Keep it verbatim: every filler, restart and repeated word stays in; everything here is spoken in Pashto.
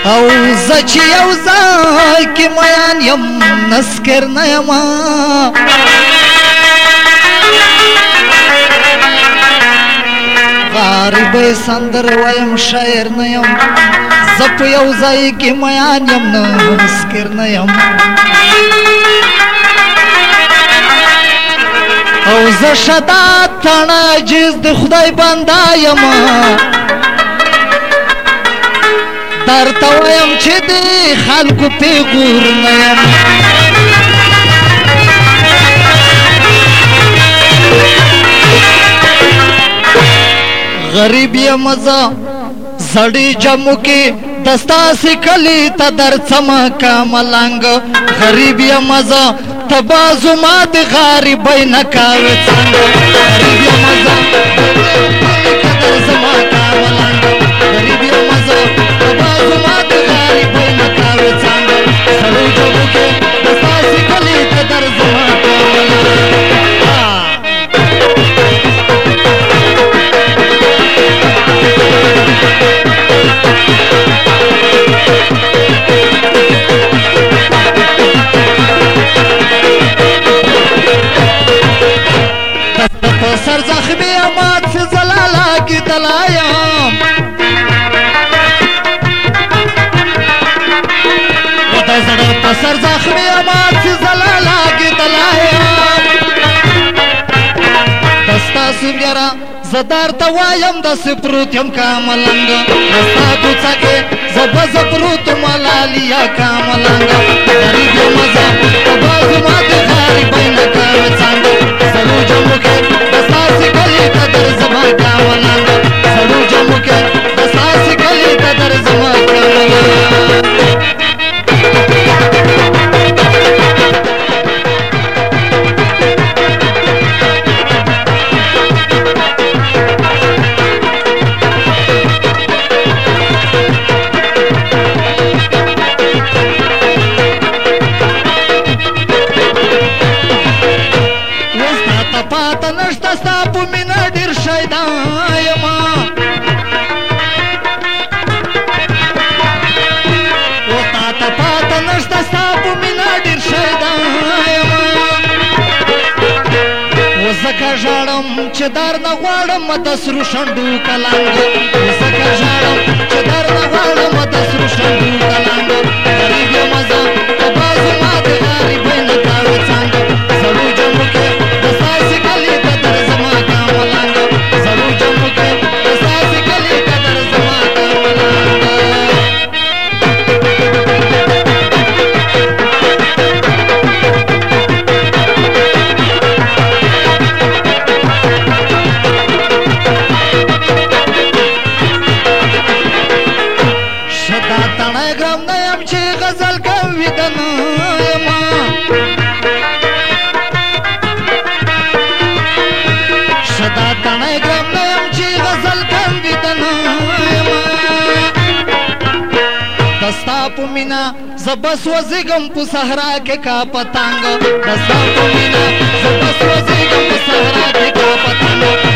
او زچی او زاکی میان یم نسکر نیما غریب سندر ویم شاعر نیم زپ یو زاکی میان یم نسکر نیم او زشدا تانا جز د خدای بنده یم درته وایم چې د خلکو پیغور نه یم غریب یم زه زړې جمو کې دستاسې کلي ته درڅمه کا ملنګ غریب یم زه ته به زما د غریبۍ نه کاوې څنګه غریب یم زه که درځمه کا ملنګ غریب یم زه ته به زما د غریبۍ نه کاوې څنګه سړو جبو کې دستاسې کلي ته درځمه کا ملنګ سر زخمی امات سے زلالا کی دلایم وطا زڑت سر زخمی امات سے زلالا کی دلایم دستا سمیرا زدار توایم دس پروتیم کاملنگ دستا دوچا کے زبز پروتم لالیا کاملنگ غریب مزا تباز مات غریب نکاو چاند سلو جمو کے دستاسی کلی تدر زما کاملنگ سلو جمو کے دستاسی کلی تدر زما کاملنگ زکا جاڑم چه در نغوارم دسرو شندو کلنگ زکا جاڑم چه در نغوارم دسرو شندو کلنگ غریب مزا تبازو مات غریبی نکاوی چند زلو جمو که دستاسی کلی تدر زما کاملنگ زلو جمو که دستاسی کلی تدر زما کاملنگ مینا زبس وزگم پو صحرا کے کا پتنگ دستا پو مینا زبس وزگم پو صحرا کے کا پتنگ